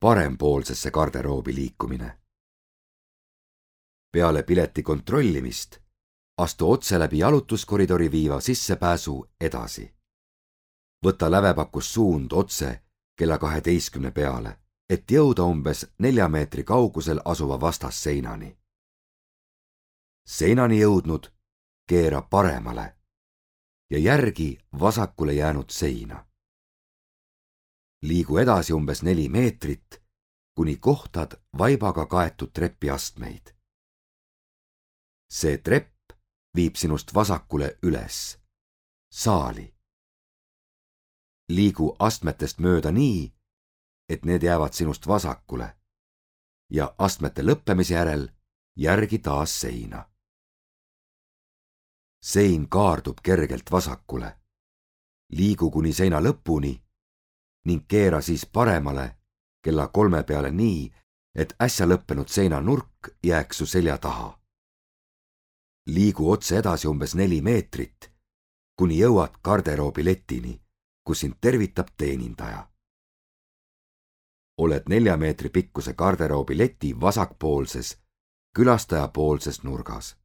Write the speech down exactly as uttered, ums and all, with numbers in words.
parempoolsesse garderoobi liikumine. Peale pileti kontrollimist astu otse läbi jalutuskoridori viiva sissepääsu edasi. Võta lävepakus suund otse kella kaheteistkümne peale, et jõuda umbes nelja meetri kaugusel asuva vastasseinani. Seinani jõudnud keera paremale ja järgi vasakule jäänud seina. Liigu edasi umbes neli meetrit, kuni kohtad vaibaga kaetud trepiastmeid. See trepp viib sinust vasakule üles, saali. Liigu astmetest mööda nii, et need jäävad sinust vasakule ja astmete lõppemise järel järgi taas seina. Sein kaardub kergelt vasakule, liigu kuni seina lõpuni ning keera siis paremale kella kolme peale nii, et äsja lõppenud seina nurk jääks su selja taha. Liigu otse edasi umbes neli meetrit, kuni jõuad garderoobi letini, kus sind tervitab teenindaja. Oled nelja meetri pikkuse garderoobi leti vasakpoolses, külastajapoolses nurgas.